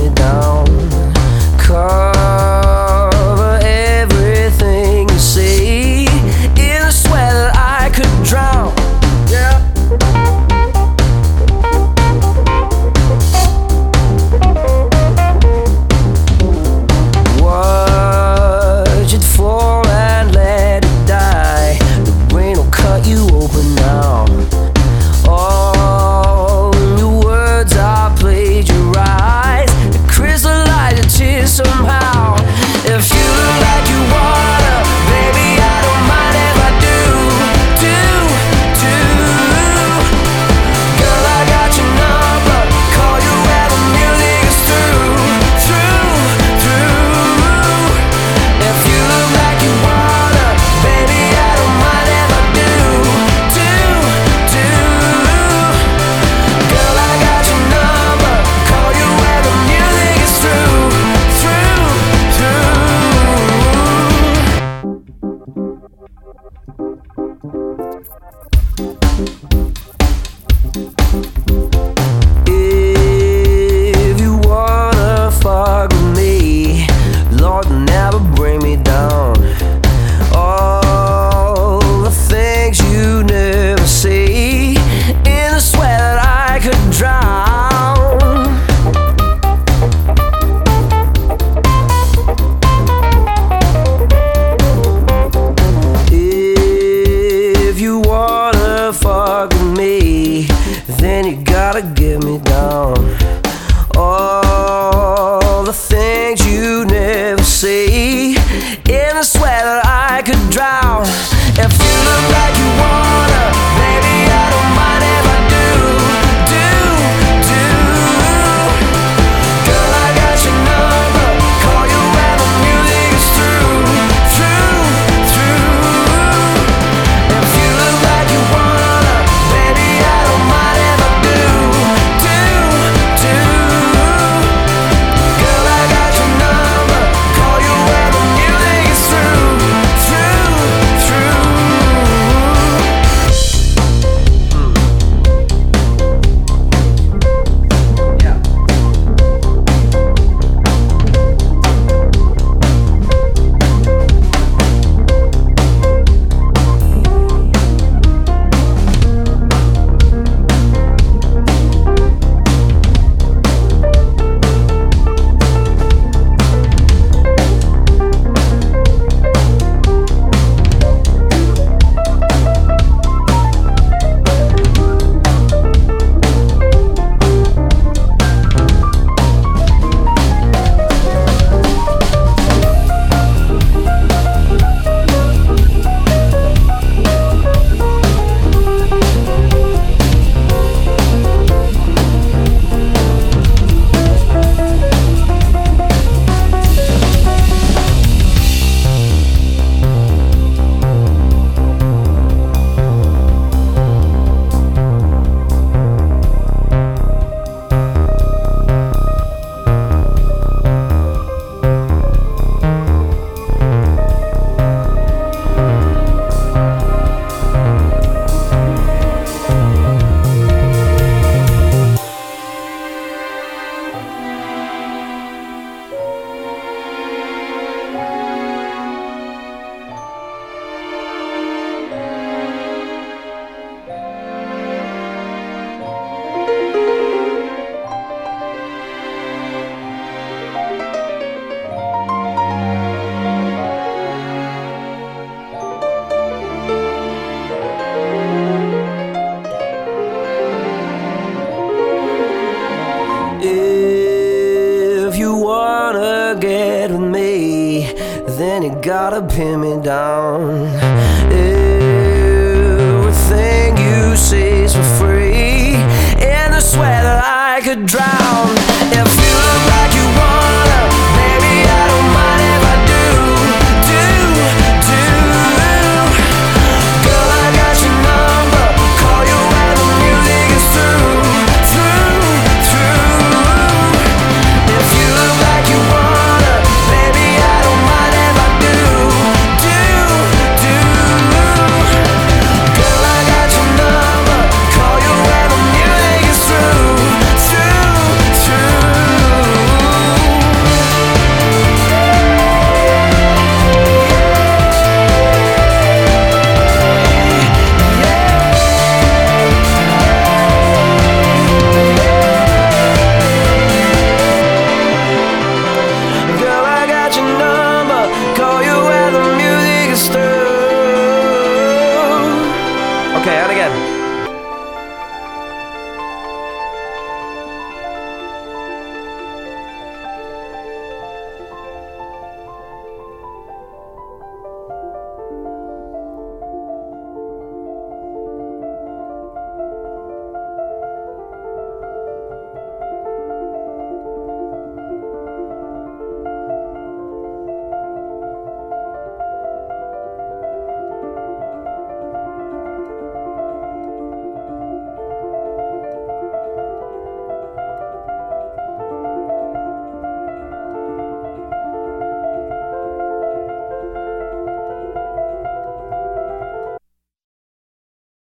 me down. Cover everything you say in a sweat that I could drown. Yeah. Watch it fall and let it die. The rain will cut you open now. All your words are plagiarized. They crystallize your tears somehow. If you look like you wanna, baby, I don't mind if I do. Girl, I got your number. Call you when the music is through. If you look like you wanna, baby, I don't mind if I do. Girl, I got your number. Call you when the music is through. If you wanna fuck with me, Lord, never bring me down. All the things you never say in a sweat that I could drown. If you wanna fuck with me, then you gotta get me down. All the things you never say in a sweat that I could drown. If you look like you wanna, baby, I don't mind if I do. Girl, I got your number. Call you when the music is through. If you look like you wanna, baby, I don't mind if I do. Girl, I got your number. Call you when the music is through. If you wanna get with me, then you gotta pin me down. Everything you say is for free in the sweat that I could drown. If